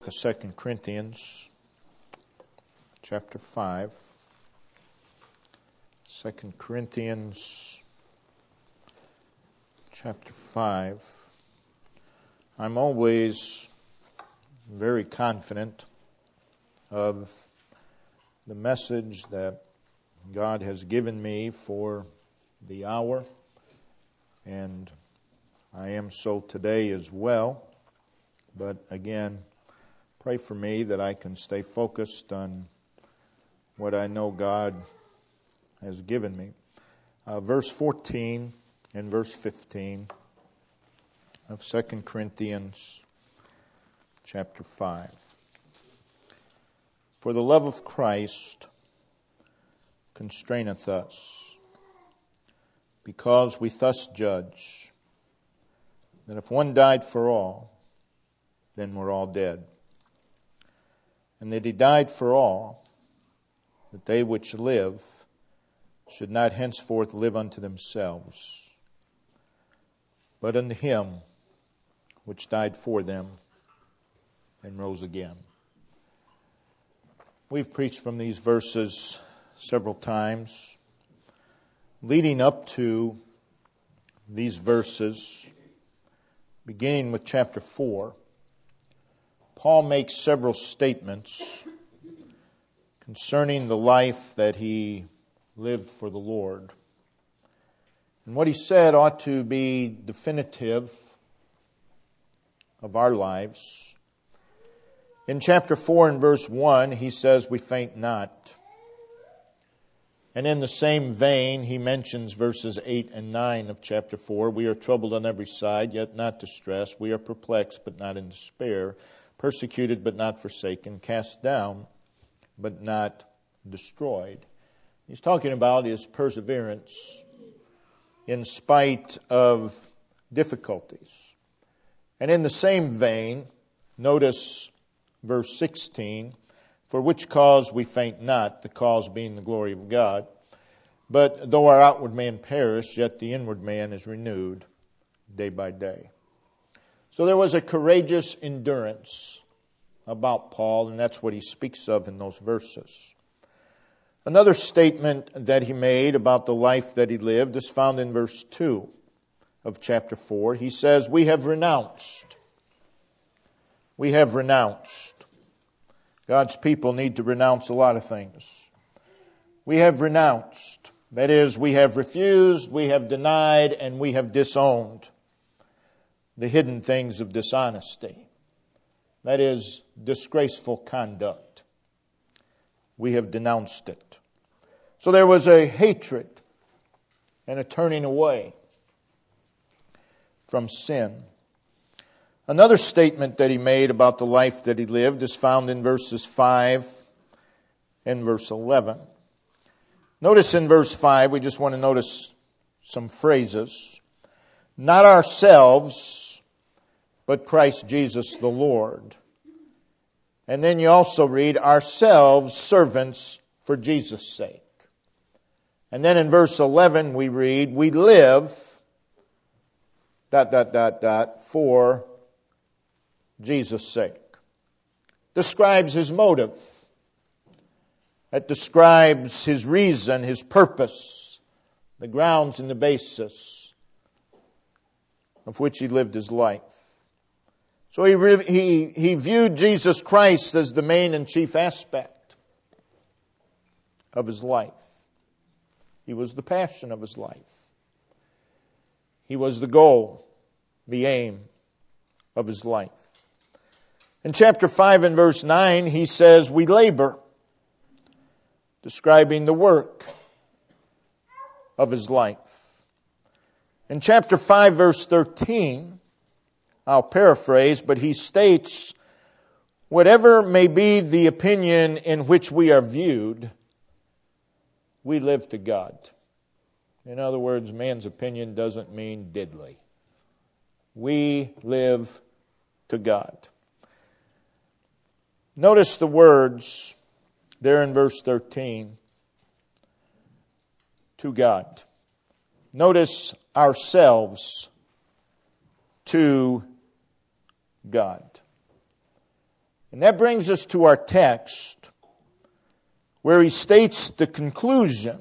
book of 2 Corinthians, chapter 5. 2 Corinthians, chapter 5. I'm always very confident of the message that God has given me for the hour, and I am so today as well. But again, pray for me that I can stay focused on what I know God has given me. Verse 14 and verse 15 of 2 Corinthians chapter 5. For the love of Christ constraineth us, because we thus judge, that if one died for all, then we're all dead. And that he died for all, that they which live should not henceforth live unto themselves, but unto him which died for them and rose again. We've preached from these verses several times. Leading up to these verses, beginning with chapter 4, Paul makes several statements concerning the life that he lived for the Lord. And what he said ought to be definitive of our lives. In chapter 4 and verse 1, he says, "We faint not." And in the same vein, he mentions verses 8 and 9 of chapter 4. "We are troubled on every side, yet not distressed. We are perplexed, but not in despair. Persecuted, but not forsaken. Cast down, but not destroyed." He's talking about his perseverance in spite of difficulties. And in the same vein, notice verse 16, "For which cause we faint not," the cause being the glory of God. "But though our outward man perish, yet the inward man is renewed day by day." So there was a courageous endurance about Paul, and that's what he speaks of in those verses. Another statement that he made about the life that he lived is found in verse 2 of chapter 4. He says, "We have renounced." We have renounced. God's people need to renounce a lot of things. We have renounced. That is, we have refused, we have denied, and we have disowned the hidden things of dishonesty. That is, disgraceful conduct. We have denounced it. So there was a hatred and a turning away from sin. Another statement that he made about the life that he lived is found in verses 5 and verse 11. Notice in verse 5, we just want to notice some phrases. "Not ourselves, but Christ Jesus the Lord." And then you also read, "Ourselves servants for Jesus' sake." And then in verse 11 we read, "We live, ... for Jesus' sake." Describes his motive. It describes his reason, his purpose, the grounds and the basis of which he lived his life. So he viewed Jesus Christ as the main and chief aspect of his life. He was the passion of his life. He was the goal, the aim of his life. In chapter 5 and verse 9, he says, "We labor," describing the work of his life. In chapter 5, verse 13, I'll paraphrase, but he states, "Whatever may be the opinion in which we are viewed, we live to God." In other words, man's opinion doesn't mean diddly. We live to God. Notice the words there in verse 13, "to God." Notice "ourselves to God." And that brings us to our text, where he states the conclusion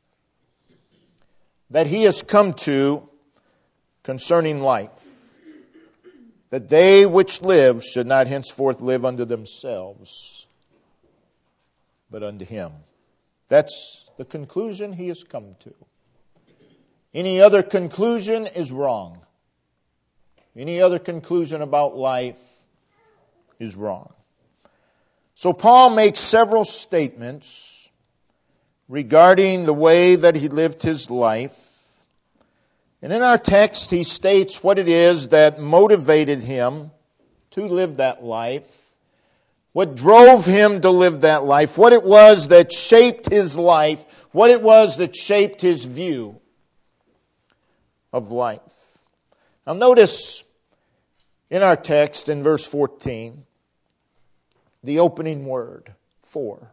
that he has come to concerning life. That they which live should not henceforth live unto themselves, but unto him. That's the conclusion he has come to. Any other conclusion is wrong. Any other conclusion about life is wrong. So Paul makes several statements regarding the way that he lived his life. And in our text, he states what it is that motivated him to live that life, what drove him to live that life, what it was that shaped his life, what it was that shaped his view of life. Now notice in our text in verse 14, the opening word, for.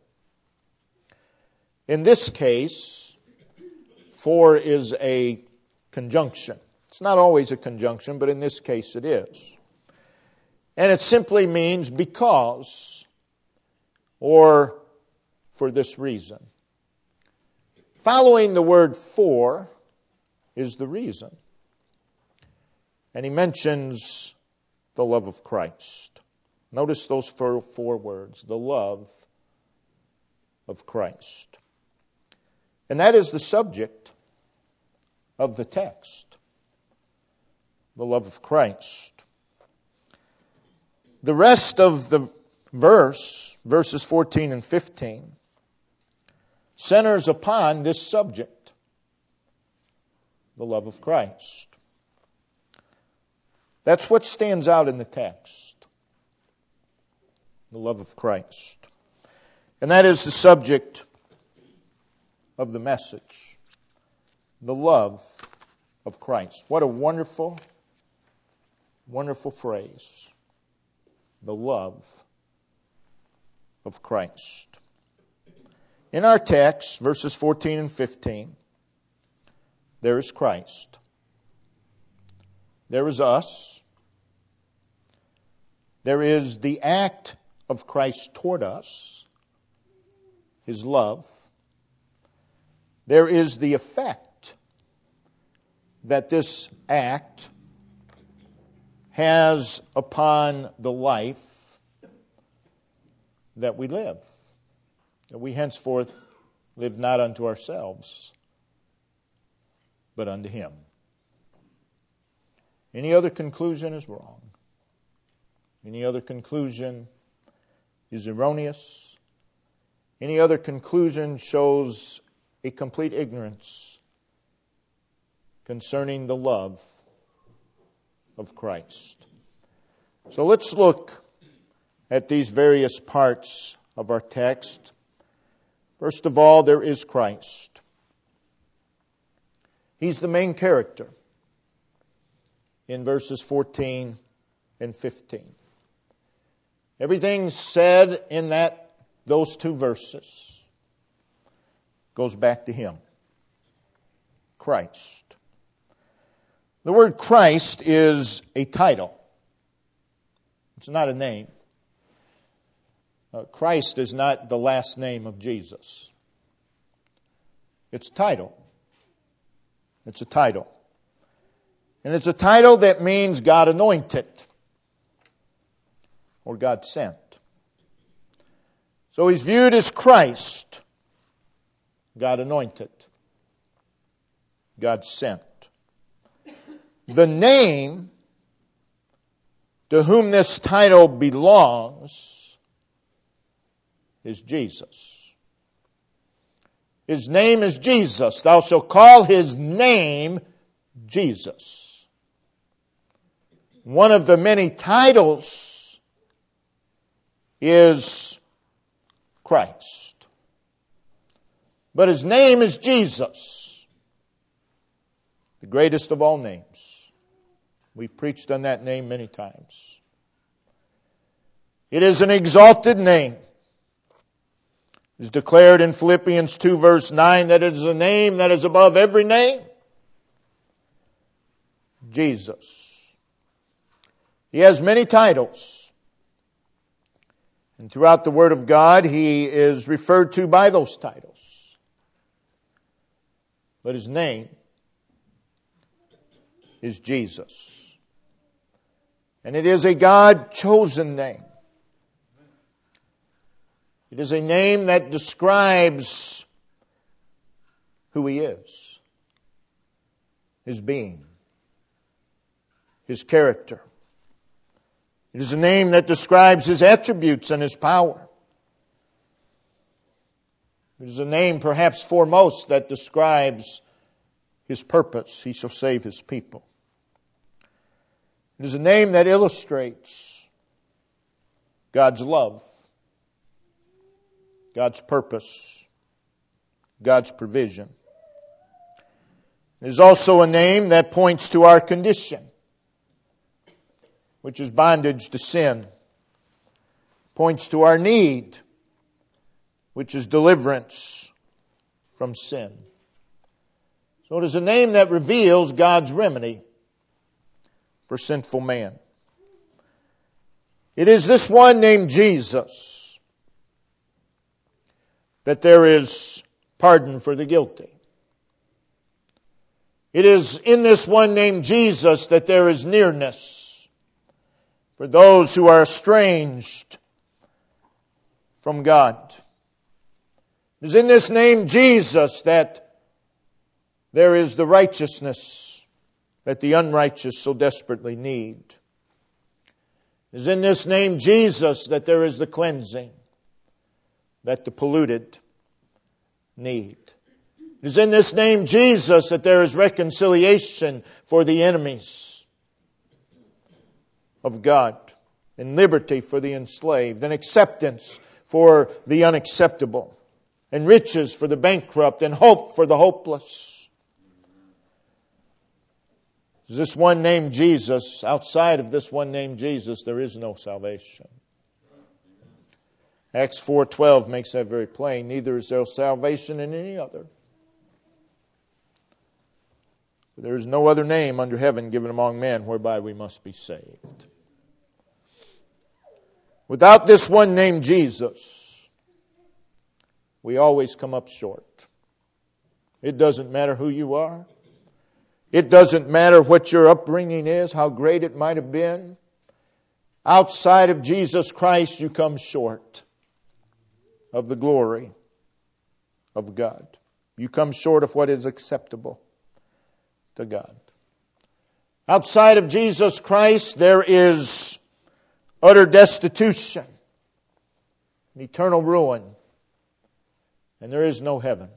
In this case, for is a conjunction. It's not always a conjunction, but in this case it is. And it simply means because, or for this reason. Following the word for is the reason. And he mentions the love of Christ. Notice those four words, the love of Christ. And that is the subject of the text, the love of Christ. The rest of the verses 14 and 15, centers upon this subject, the love of Christ. That's what stands out in the text, the love of Christ. And that is the subject of the message. The love of Christ. What a wonderful, wonderful phrase. The love of Christ. In our text, verses 14 and 15, there is Christ. There is us. There is the act of Christ toward us, his love. There is the effect that this act has upon the life that we live. That we henceforth live not unto ourselves, but unto him. Any other conclusion is wrong. Any other conclusion is erroneous. Any other conclusion shows a complete ignorance concerning the love of Christ. So let's look at these various parts of our text. First of all, there is Christ. He's the main character in verses 14 and 15. Everything said in those two verses goes back to him. Christ. The word Christ is a title. It's not a name. Christ is not the last name of Jesus. It's a title. It's a title. And it's a title that means God anointed or God sent. So he's viewed as Christ, God anointed, God sent. The name to whom this title belongs is Jesus. His name is Jesus. Thou shalt call his name Jesus. One of the many titles is Christ. But his name is Jesus, the greatest of all names. We've preached on that name many times. It is an exalted name. It is declared in Philippians 2 verse 9 that it is a name that is above every name. Jesus. He has many titles. And throughout the Word of God, He is referred to by those titles. But His name is Jesus. And it is a God-chosen name. It is a name that describes who He is, His being, His character. It is a name that describes His attributes and His power. It is a name perhaps foremost that describes His purpose. He shall save His people. It is a name that illustrates God's love, God's purpose, God's provision. It is also a name that points to our condition, which is bondage to sin. Points to our need, which is deliverance from sin. So it is a name that reveals God's remedy for sinful man. It is this one named Jesus that there is pardon for the guilty. It is in this one named Jesus that there is nearness for those who are estranged from God. It is in this name Jesus that there is the righteousness that the unrighteous so desperately need. It is in this name Jesus that there is the cleansing that the polluted need. It is in this name Jesus that there is reconciliation for the enemies of God, and liberty for the enslaved, and acceptance for the unacceptable, and riches for the bankrupt, and hope for the hopeless. Is this one named Jesus? Outside of this one named Jesus, there is no salvation. Acts 4:12 makes that very plain. Neither is there salvation in any other. There is no other name under heaven given among men whereby we must be saved. Without this one named Jesus, we always come up short. It doesn't matter who you are. It doesn't matter what your upbringing is, how great it might have been. Outside of Jesus Christ, you come short of the glory of God. You come short of what is acceptable to God. Outside of Jesus Christ, there is utter destitution, eternal ruin, and there is no heaven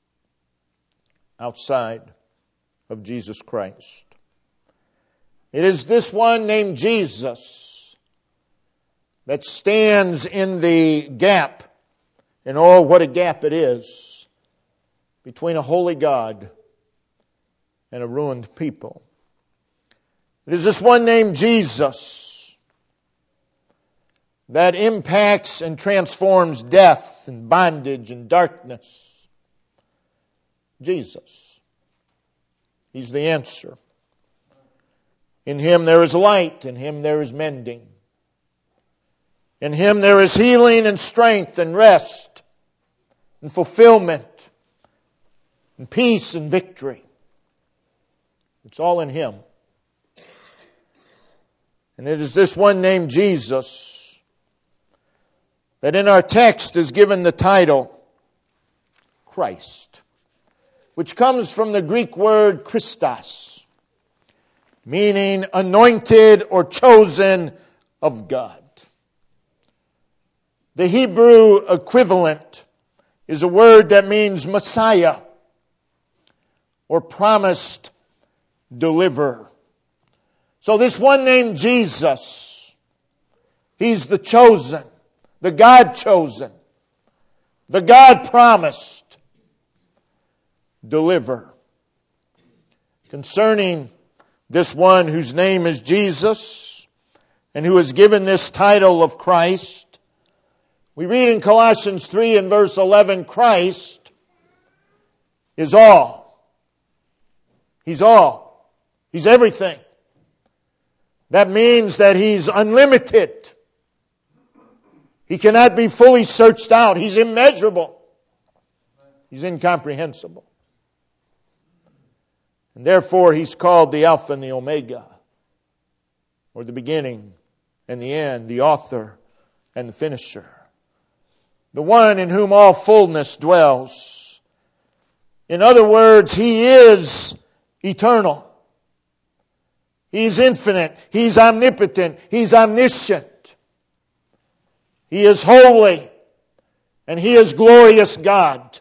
outside of Jesus Christ. It is this one named Jesus that stands in the gap, and oh, what a gap it is, between a holy God and a ruined people. It is this one named Jesus that impacts and transforms death and bondage and darkness. Jesus. He's the answer. In Him there is light. In Him there is mending. In Him there is healing and strength and rest and fulfillment and peace and victory. It's all in Him. And it is this one named Jesus that in our text is given the title Christ, which comes from the Greek word Christos, meaning anointed or chosen of God. The Hebrew equivalent is a word that means Messiah or promised deliverer. So this one named Jesus, He's the chosen, the God chosen, the God promised deliver. Concerning this one whose name is Jesus and who is given this title of Christ, we read in Colossians 3 and verse 11, Christ is all. He's all. He's everything. That means that He's unlimited. He cannot be fully searched out. He's immeasurable. He's incomprehensible. And therefore, He's called the Alpha and the Omega, or the beginning and the end, the author and the finisher, the one in whom all fullness dwells. In other words, He is eternal. He's infinite. He's omnipotent. He's omniscient. He is holy. And He is glorious God.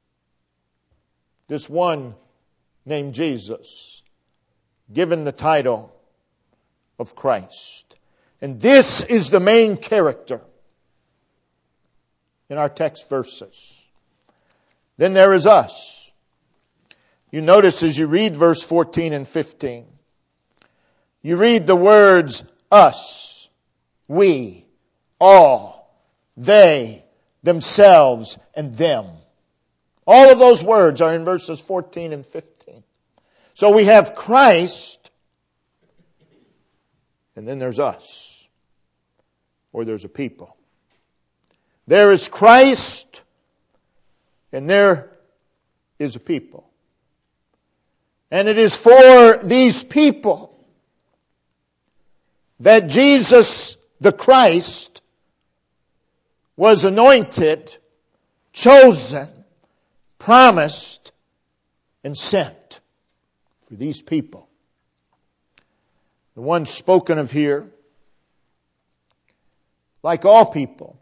This one named Jesus, given the title of Christ. And this is the main character in our text verses. Then there is us. You notice as you read verse 14 and 15, you read the words us, we, all, they, themselves, and them. All of those words are in verses 14 and 15. So we have Christ, and then there's us, or there's a people. There is Christ, and there is a people. And it is for these people that Jesus the Christ was anointed, chosen, promised, and sent. For these people. The ones spoken of here, like all people,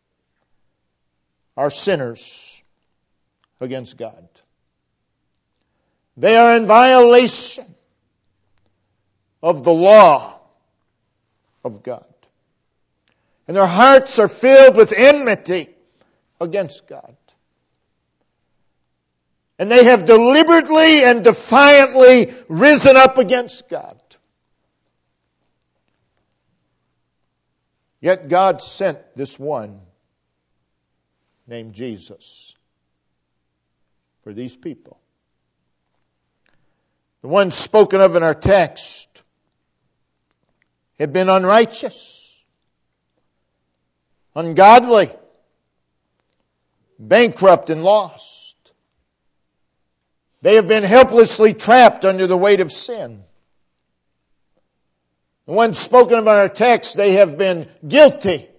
are sinners against God. They are in violation of the law of God. And their hearts are filled with enmity against God. And they have deliberately and defiantly risen up against God. Yet God sent this one named Jesus for these people. The ones spoken of in our text have been unrighteous, ungodly, bankrupt and lost. They have been helplessly trapped under the weight of sin. The ones spoken of in our text, they have been guilty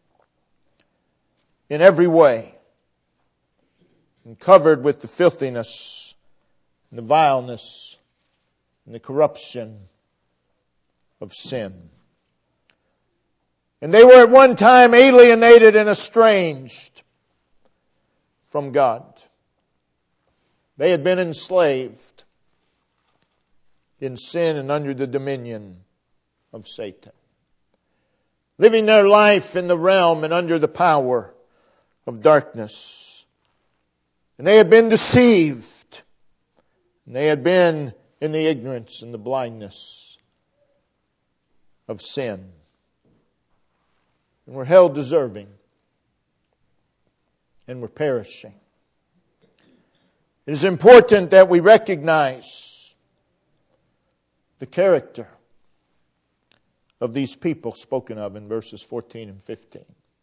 in every way and covered with the filthiness and the vileness and the corruption of sin. And they were at one time alienated and estranged from God. They had been enslaved in sin and under the dominion of Satan, living their life in the realm and under the power of darkness. And they had been deceived. And they had been in the ignorance and the blindness of sin. And were held deserving. And were perishing. It is important that we recognize the character of these people spoken of in verses 14 and 15.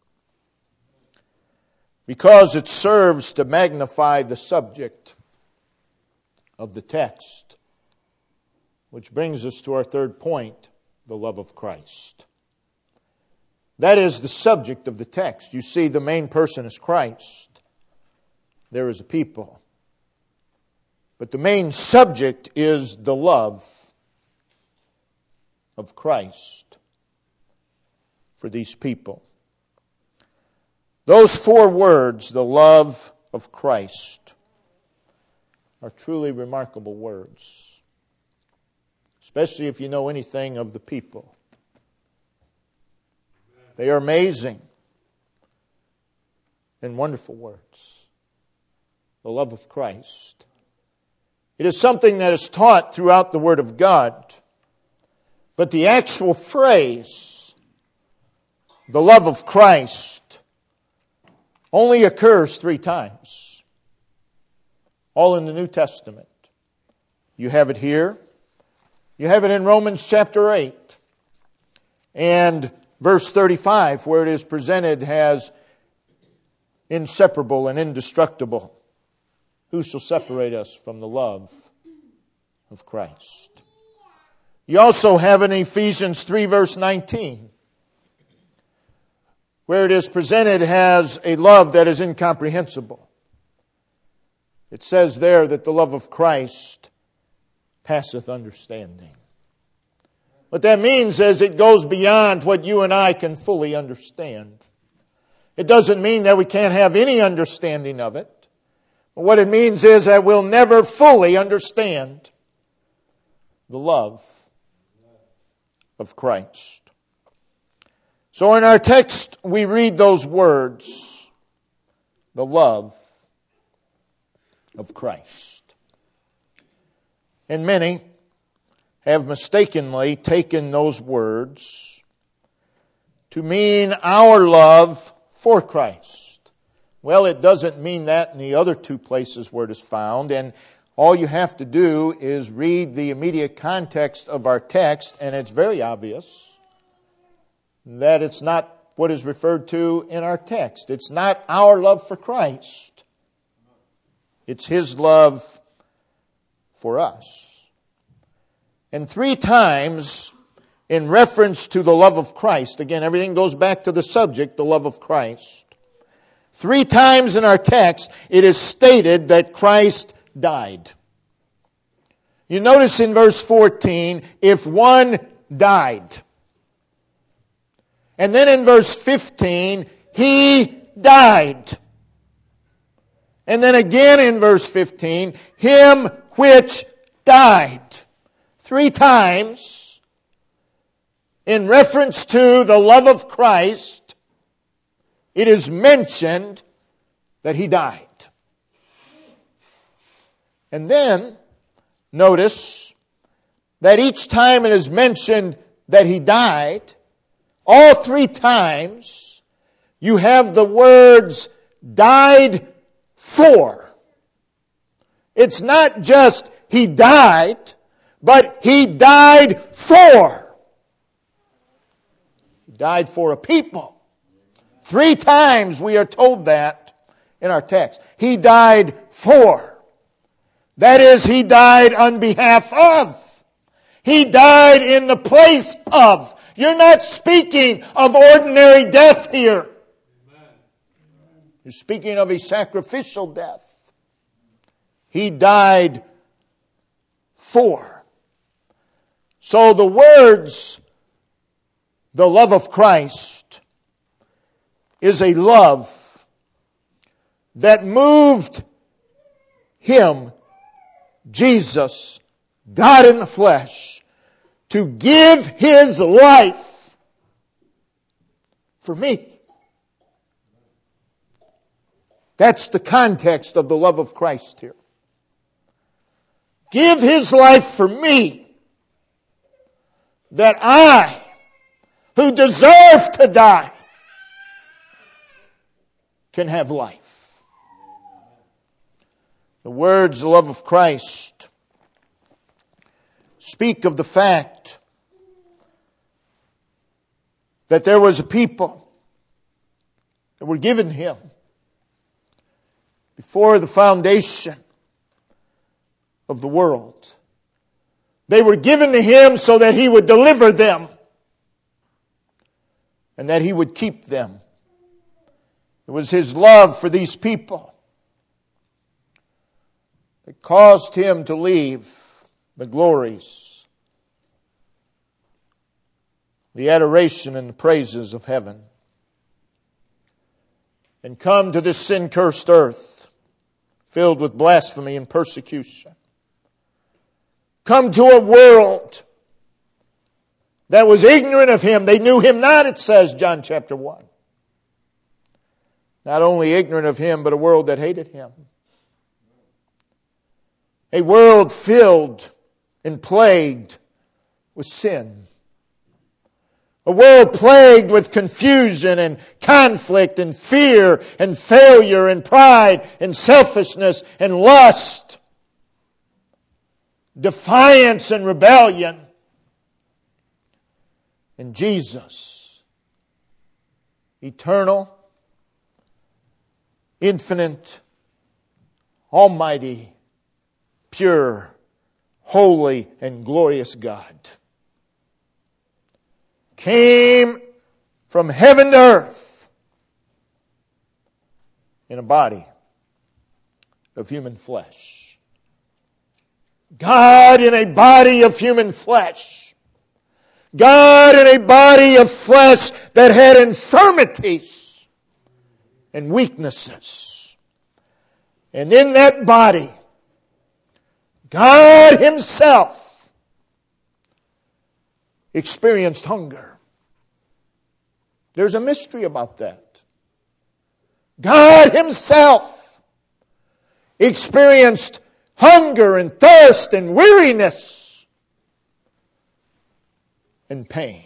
Because it serves to magnify the subject of the text. Which brings us to our third point, the love of Christ. That is the subject of the text. You see, the main person is Christ. There is a people. But the main subject is the love of Christ for these people. Those 4 words, the love of Christ, are truly remarkable words. Especially if you know anything of the people. They are amazing and wonderful words. The love of Christ. It is something that is taught throughout the Word of God. But the actual phrase, the love of Christ, only occurs 3 times. All in the New Testament. You have it here. You have it in Romans chapter 8. And verse 35, where it is presented as inseparable and indestructible. Who shall separate us from the love of Christ? You also have in Ephesians 3 verse 19, where it is presented as a love that is incomprehensible. It says there that the love of Christ passeth understanding. What that means is it goes beyond what you and I can fully understand. It doesn't mean that we can't have any understanding of it. But what it means is that we'll never fully understand the love of Christ. So in our text, we read those words, the love of Christ. And many have mistakenly taken those words to mean our love for Christ. Well, it doesn't mean that in the other two places where it is found, and all you have to do is read the immediate context of our text, and it's very obvious that it's not what is referred to in our text. It's not our love for Christ. It's His love for us. And 3 times in reference to the love of Christ, again, everything goes back to the subject, the love of Christ. 3 times in our text, it is stated that Christ died. You notice in verse 14, if one died. And then in verse 15, He died. And then again in verse 15, Him which died. 3 times in reference to the love of Christ, it is mentioned that He died. And then, notice that each time it is mentioned that He died, all 3 times you have the words died for. It's not just He died, but He died for. He died for a people. 3 times we are told that in our text. He died for. That is, He died on behalf of. He died in the place of. You're not speaking of ordinary death here. You're speaking of a sacrificial death. He died for. So the words, the love of Christ, is a love that moved Him, Jesus, God in the flesh, to give His life for me. That's the context of the love of Christ here. Give His life for me, that I, who deserve to die, can have life. The words, the love of Christ, speak of the fact that there was a people that were given Him before the foundation of the world. They were given to Him so that He would deliver them and that He would keep them. It was His love for these people that caused Him to leave the glories, the adoration and the praises of heaven, and come to this sin-cursed earth filled with blasphemy and persecution. Come to a world that was ignorant of Him. They knew Him not, it says, John chapter 1. Not only ignorant of Him, but a world that hated Him. A world filled and plagued with sin. A world plagued with confusion and conflict and fear and failure and pride and selfishness and lust. Defiance and rebellion. And Jesus eternal, infinite, almighty, pure, holy, and glorious God came from heaven to earth in a body of human flesh. God in a body of human flesh. God in a body of flesh that had infirmities and weaknesses. And in that body, God Himself experienced hunger. There's a mystery about that. God Himself experienced hunger and thirst and weariness and pain.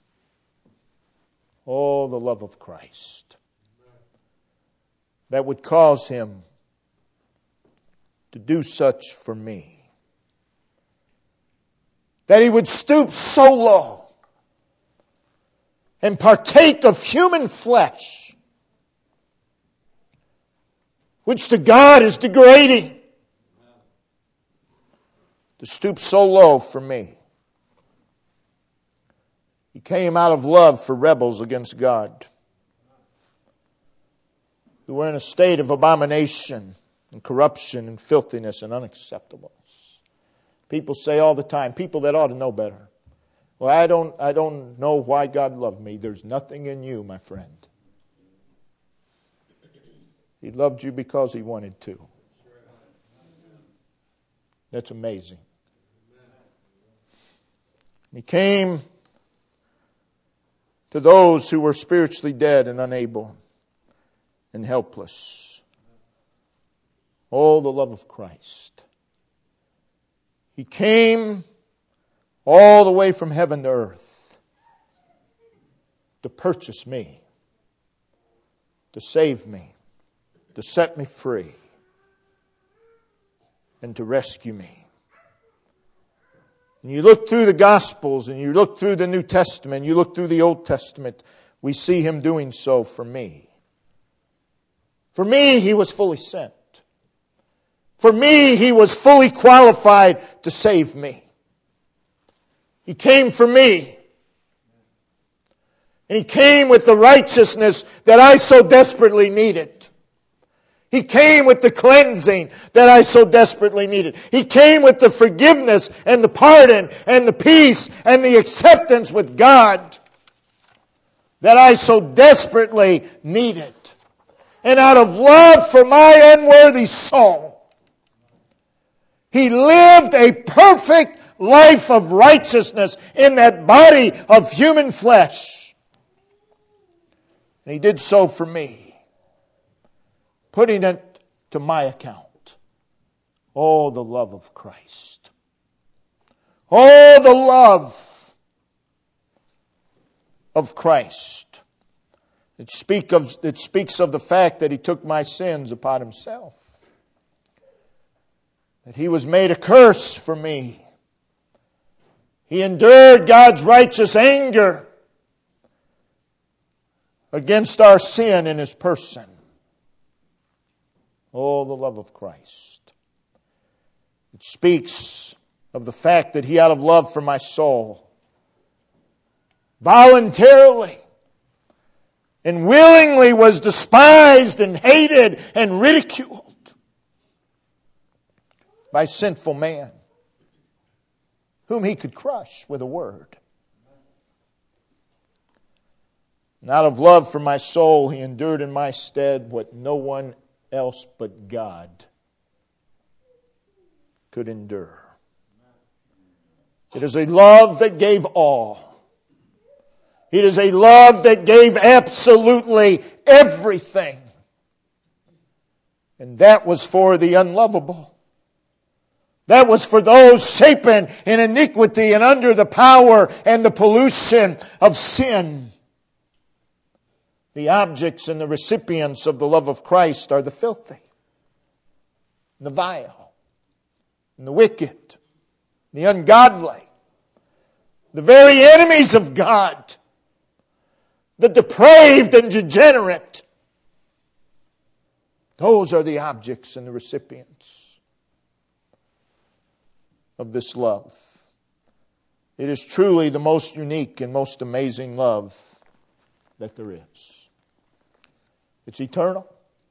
Oh, the love of Christ that would cause Him to do such for me. That He would stoop so low and partake of human flesh, which to God is degrading, to stoop so low for me. He came out of love for rebels against God, who were in a state of abomination and corruption and filthiness and unacceptable. People say all the time, people that ought to know better. Well, I don't know why God loved me. There's nothing in you, my friend. He loved you because He wanted to. That's amazing. He came to those who were spiritually dead and unable and helpless. Oh, the love of Christ. He came all the way from heaven to earth to purchase me, to save me, to set me free, and to rescue me. And you look through the Gospels and you look through the New Testament, you look through the Old Testament, we see Him doing so for me. For me, He was fully sent. For me, He was fully qualified to save me. He came for me. And He came with the righteousness that I so desperately needed. He came with the cleansing that I so desperately needed. He came with the forgiveness and the pardon and the peace and the acceptance with God that I so desperately needed. And out of love for my unworthy soul, He lived a perfect life of righteousness in that body of human flesh. And He did so for me, putting it to my account. Oh, the love of Christ. Oh, the love of Christ. It speaks of the fact that He took my sins upon Himself. That He was made a curse for me. He endured God's righteous anger against our sin in His person. Oh, the love of Christ. It speaks of the fact that He, out of love for my soul, voluntarily and willingly was despised and hated and ridiculed by sinful man, whom He could crush with a word. And out of love for my soul, He endured in my stead what no one else but God could endure. It is a love that gave all. It is a love that gave absolutely everything. And that was for the unlovable. That was for those shapen in iniquity and under the power and the pollution of sin. The objects and the recipients of the love of Christ are the filthy, the vile, and the wicked, the ungodly, the very enemies of God, the depraved and degenerate. Those are the objects and the recipients of this love. It is truly the most unique and most amazing love that there is. It's eternal.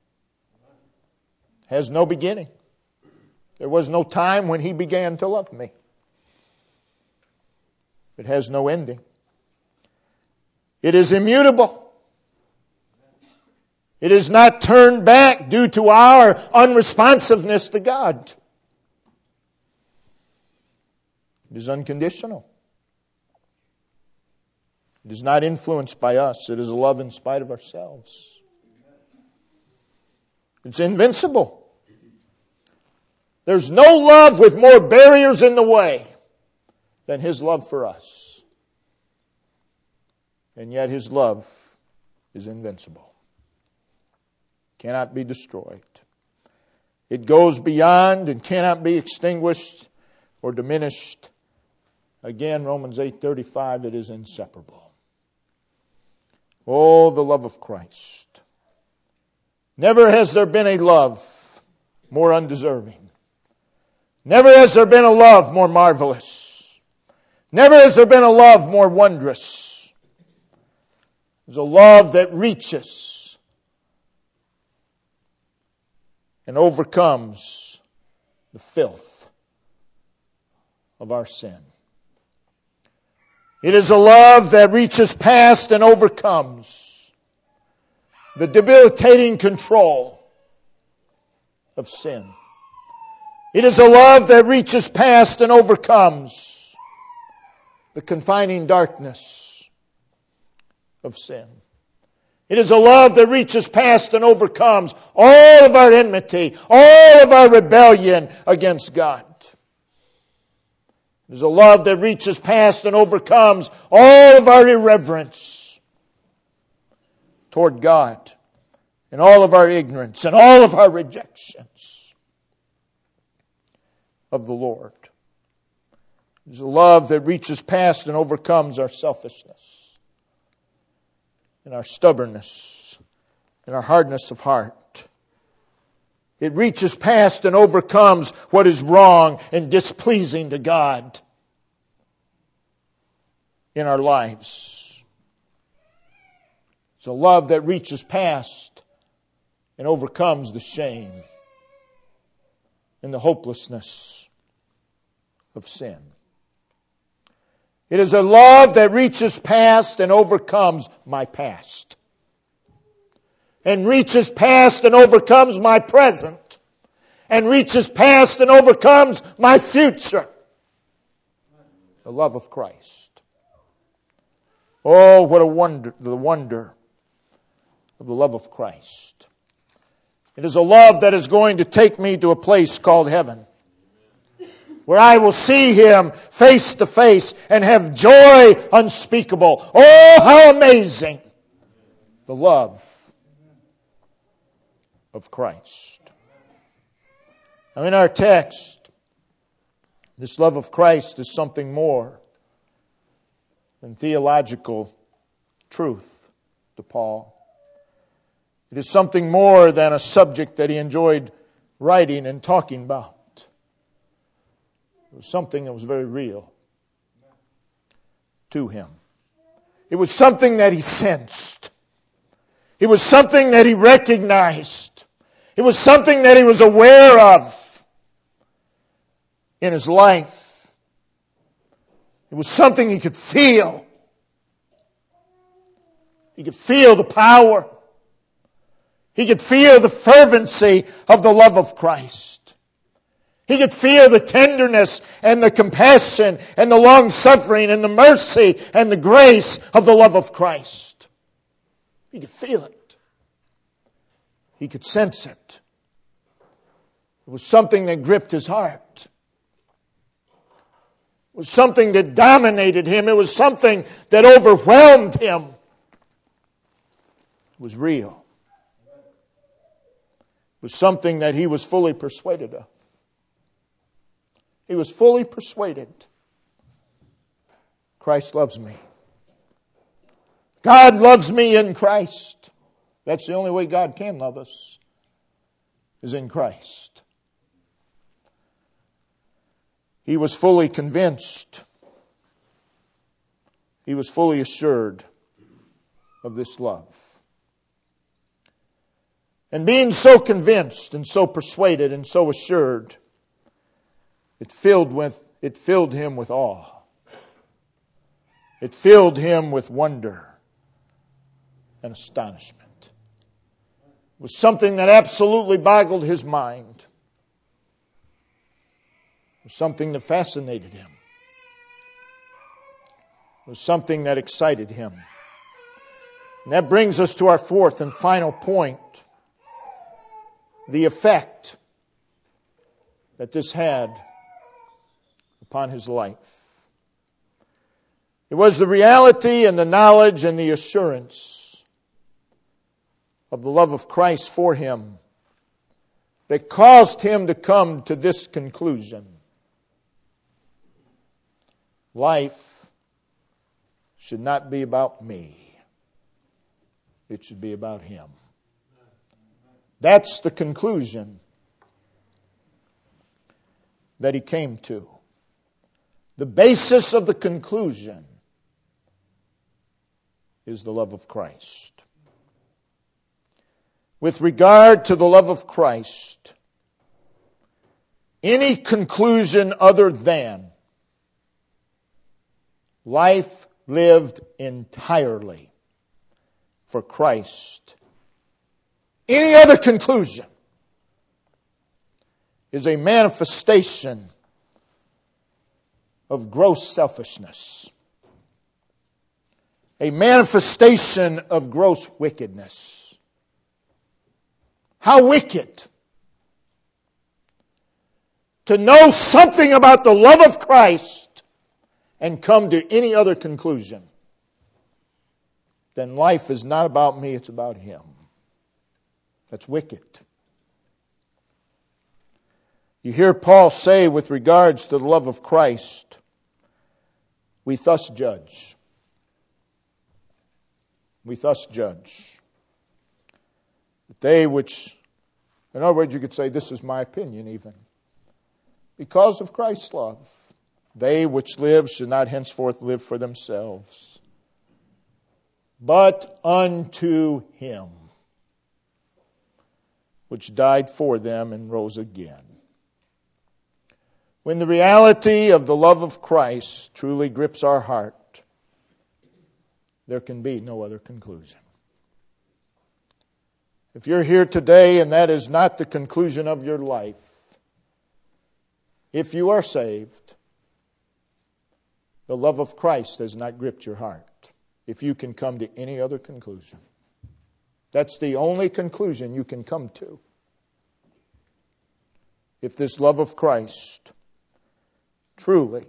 Has no beginning. There was no time when He began to love me. It has no ending. It is immutable. It is not turned back due to our unresponsiveness to God. It is unconditional. It is not influenced by us. It is a love in spite of ourselves. It's invincible. There's no love with more barriers in the way than His love for us. And yet His love is invincible. Cannot be destroyed. It goes beyond and cannot be extinguished or diminished. Again, Romans 8:35, it is inseparable. Oh, the love of Christ. Never has there been a love more undeserving. Never has there been a love more marvelous. Never has there been a love more wondrous. There's a love that reaches and overcomes the filth of our sin. It is a love that reaches past and overcomes the debilitating control of sin. It is a love that reaches past and overcomes the confining darkness of sin. It is a love that reaches past and overcomes all of our enmity, all of our rebellion against God. It is a love that reaches past and overcomes all of our irreverence toward God and all of our ignorance and all of our rejections of the Lord. It is a love that reaches past and overcomes our selfishness and our stubbornness and our hardness of heart. It reaches past and overcomes what is wrong and displeasing to God in our lives. It's a love that reaches past and overcomes the shame and the hopelessness of sin. It is a love that reaches past and overcomes my past. And reaches past and overcomes my present. And reaches past and overcomes my future. The love of Christ. Oh, what a wonder, the wonder of the love of Christ. It is a love that is going to take me to a place called heaven, where I will see Him face to face and have joy unspeakable. Oh, how amazing the love of Christ. Now in our text, this love of Christ is something more than theological truth to Paul. It is something more than a subject that he enjoyed writing and talking about. It was something that was very real to him. It was something that he sensed. It was something that he recognized. It was something that he was aware of in his life. It was something he could feel. He could feel the power. He could feel the fervency of the love of Christ. He could feel the tenderness and the compassion and the long-suffering and the mercy and the grace of the love of Christ. He could feel it. He could sense it. It was something that gripped his heart. It was something that dominated him. It was something that overwhelmed him. It was real. It was something that he was fully persuaded of. He was fully persuaded. Christ loves me. God loves me in Christ. That's the only way God can love us, is in Christ. He was fully convinced. He was fully assured of this love. And being so convinced and so persuaded and so assured, it filled him with awe. It filled him with wonder and astonishment. It was something that absolutely boggled his mind. It was something that fascinated him. It was something that excited him. And that brings us to our fourth and final point. The effect that this had upon his life. It was the reality and the knowledge and the assurance of the love of Christ for him that caused him to come to this conclusion. Life should not be about me. It should be about him. That's the conclusion that he came to. The basis of the conclusion is the love of Christ. With regard to the love of Christ, any conclusion other than life lived entirely for Christ, any other conclusion is a manifestation of gross selfishness, a manifestation of gross wickedness. How wicked to know something about the love of Christ and come to any other conclusion. Then life is not about me, it's about him. That's wicked. You hear Paul say with regards to the love of Christ, we thus judge. We thus judge. They which, in other words, you could say, this is my opinion even. Because of Christ's love, they which live should not henceforth live for themselves, but unto him, which died for them and rose again. When the reality of the love of Christ truly grips our heart, there can be no other conclusion. If you're here today and that is not the conclusion of your life, if you are saved, the love of Christ has not gripped your heart. If you can come to any other conclusion. That's the only conclusion you can come to. If this love of Christ truly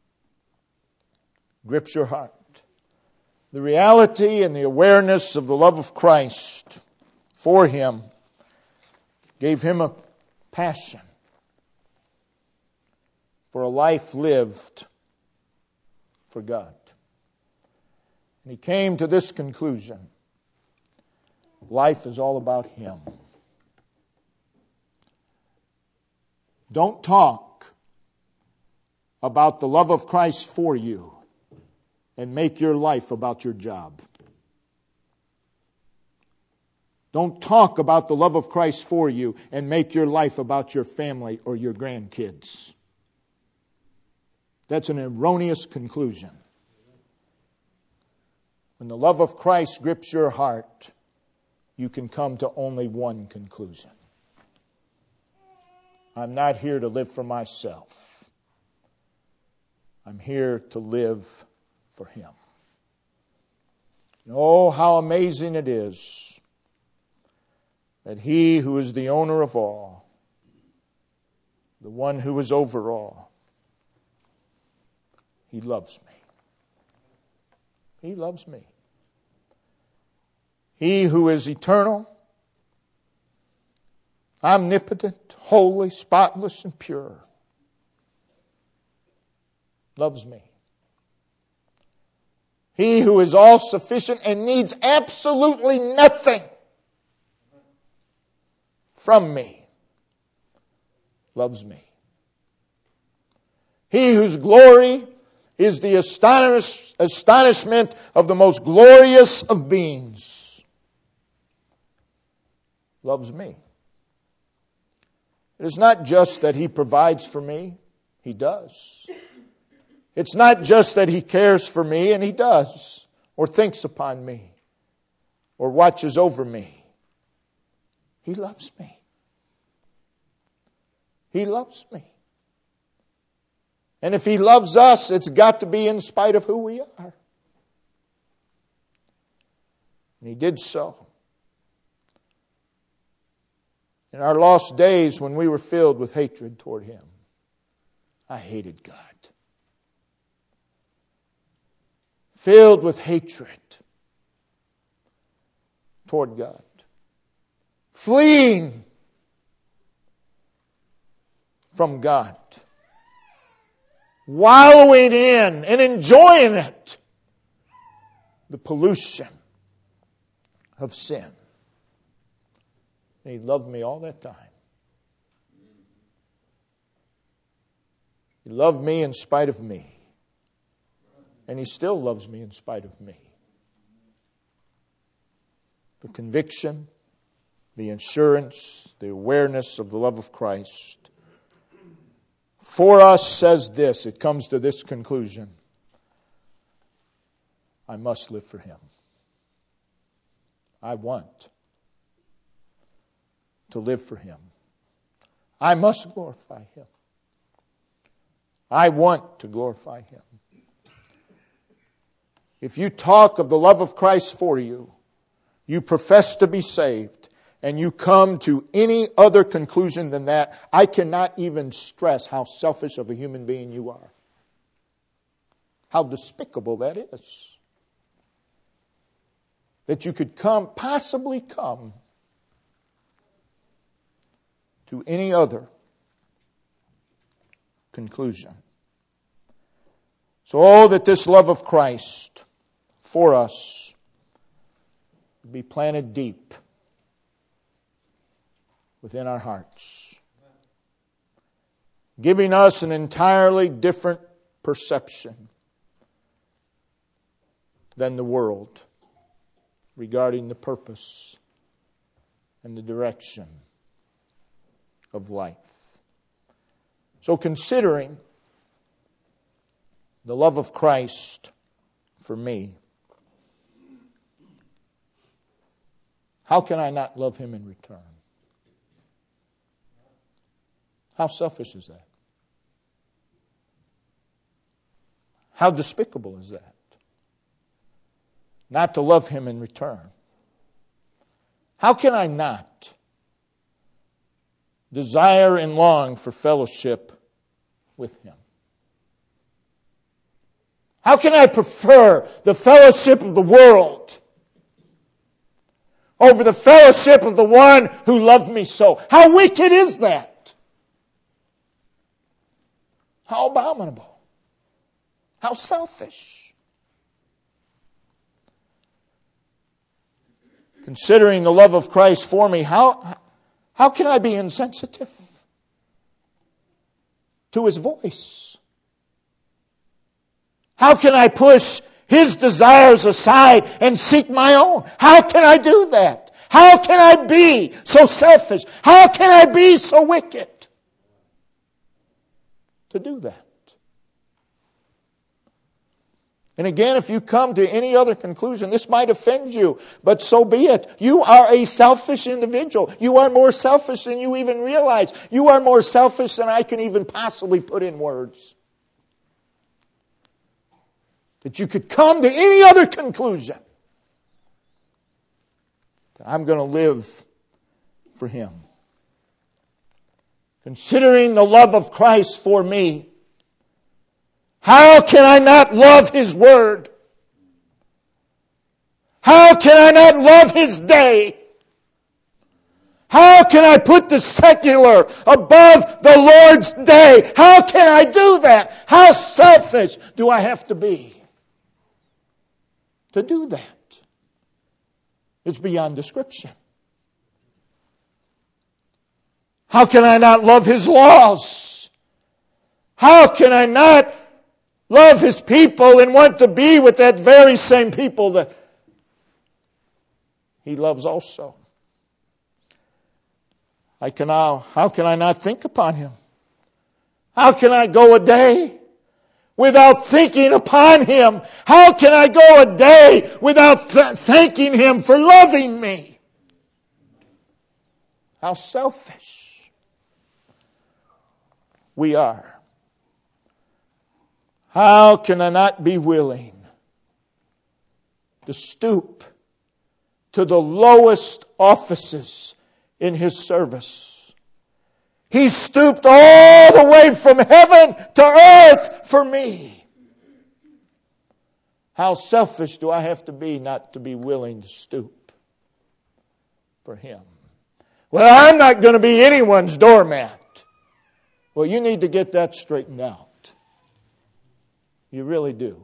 grips your heart. The reality and the awareness of the love of Christ for him gave him a passion for a life lived for God. And he came to this conclusion. Life is all about him. Don't talk about the love of Christ for you and make your life about your job. Don't talk about the love of Christ for you and make your life about your family or your grandkids. That's an erroneous conclusion. When the love of Christ grips your heart, you can come to only one conclusion. I'm not here to live for myself. I'm here to live for him. Oh, how amazing it is that he who is the owner of all, the one who is over all, he loves me. He loves me. He who is eternal, omnipotent, holy, spotless, and pure, loves me. He who is all sufficient and needs absolutely nothing from me, loves me. He whose glory is the astonishment of the most glorious of beings, loves me. It is not just that He provides for me, He does. It's not just that He cares for me, and He does, or thinks upon me, or watches over me. He loves me. He loves me. And if He loves us, it's got to be in spite of who we are. And He did so. In our lost days when we were filled with hatred toward Him, I hated God. Filled with hatred toward God. Fleeing from God. Wallowing in and enjoying it. The pollution of sin. And He loved me all that time. He loved me in spite of me. And He still loves me in spite of me. The conviction, the assurance, the awareness of the love of Christ for us says this. It comes to this conclusion. I must live for Him. I want to live for Him. I must glorify Him. I want to glorify Him. If you talk of the love of Christ for you, you profess to be saved, and you come to any other conclusion than that, I cannot even stress how selfish of a human being you are. How despicable that is. That you could possibly come to any other conclusion. So that this love of Christ for us be planted deep within our hearts, giving us an entirely different perception than the world regarding the purpose and the direction of life. So considering the love of Christ for me, how can I not love Him in return? How selfish is that? How despicable is that? Not to love Him in return. How can I not desire and long for fellowship with Him? How can I prefer the fellowship of the world over the fellowship of the one who loved me so? How wicked is that? How abominable. How selfish. Considering the love of Christ for me, how can I be insensitive to His voice? How can I push His desires aside and seek my own? How can I do that? How can I be so selfish? How can I be so wicked to do that? And again, if you come to any other conclusion, this might offend you, but so be it. You are a selfish individual. You are more selfish than you even realize. You are more selfish than I can even possibly put in words. That you could come to any other conclusion. That I'm going to live for Him. Considering the love of Christ for me, how can I not love His Word? How can I not love His day? How can I put the secular above the Lord's day? How can I do that? How selfish do I have to be? to do that. It's beyond description. How can I not love His laws? How can I not love His people and want to be with that very same people that He loves also? How can I not think upon Him? How can I go a day without thinking upon Him? How can I go a day without thanking Him for loving me? How selfish we are. How can I not be willing to stoop to the lowest offices in His service? He stooped all the way from heaven to earth for me. How selfish do I have to be not to be willing to stoop for Him? Well, I'm not going to be anyone's doormat. Well, you need to get that straightened out. You really do.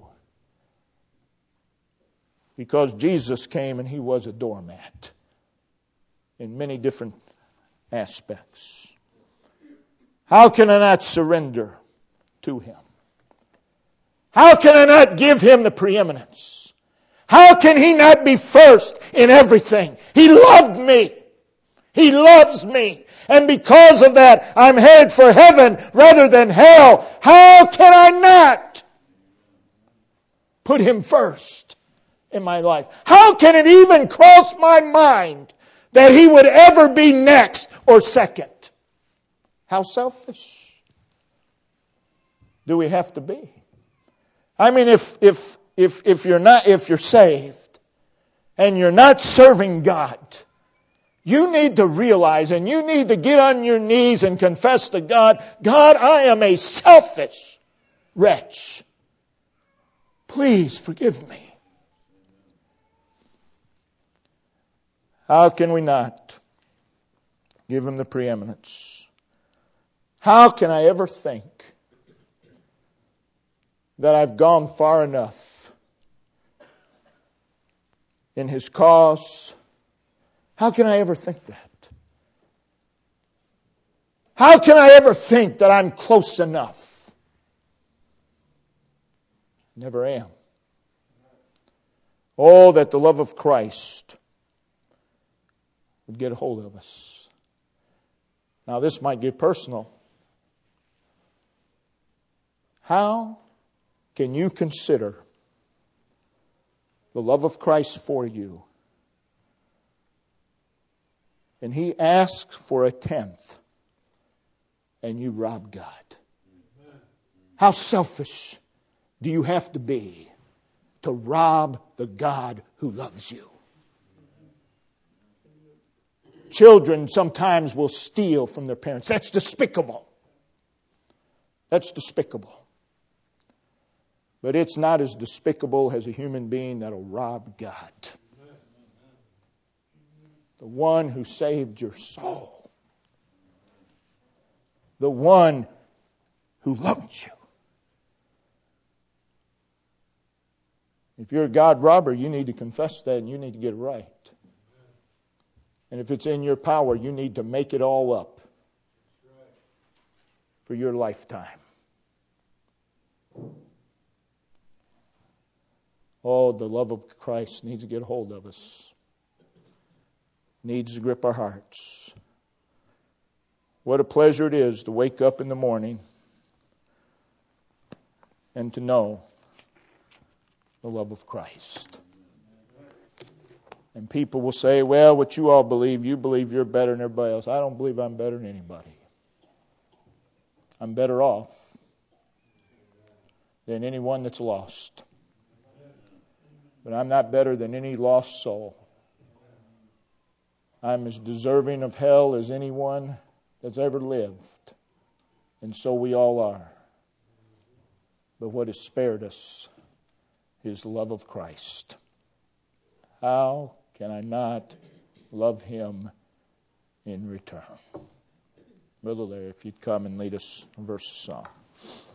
Because Jesus came and He was a doormat in many different aspects. How can I not surrender to Him? How can I not give Him the preeminence? How can He not be first in everything? He loved me. He loves me. And because of that, I'm headed for heaven rather than hell. How can I not put Him first in my life? How can it even cross my mind that He would ever be next or second? How selfish do we have to be? I mean, if you're saved and you're not serving God, you need to realize and you need to get on your knees and confess to God, God, I am a selfish wretch. Please forgive me. How can we not give Him the preeminence? How can I ever think that I've gone far enough in His cause? How can I ever think that? How can I ever think that I'm close enough? Never am. Oh, that the love of Christ would get a hold of us. Now, this might get personal. How can you consider the love of Christ for you? And He asks for a tenth, and you rob God. How selfish do you have to be to rob the God who loves you? Children sometimes will steal from their parents. That's despicable. That's despicable. But it's not as despicable as a human being that'll rob God. The one who saved your soul. The one who loved you. If you're a God robber, you need to confess that and you need to get it right. And if it's in your power, you need to make it all up for your lifetime. Oh, the love of Christ needs to get a hold of us. Needs to grip our hearts. What a pleasure it is to wake up in the morning and to know the love of Christ. And people will say, well, what you all believe, you believe you're better than everybody else. I don't believe I'm better than anybody. I'm better off than anyone that's lost. But I'm not better than any lost soul. I'm as deserving of hell as anyone that's ever lived. And so we all are. But what has spared us is the love of Christ. How can I not love Him in return? Brother Larry, if you'd come and lead us a verse of song.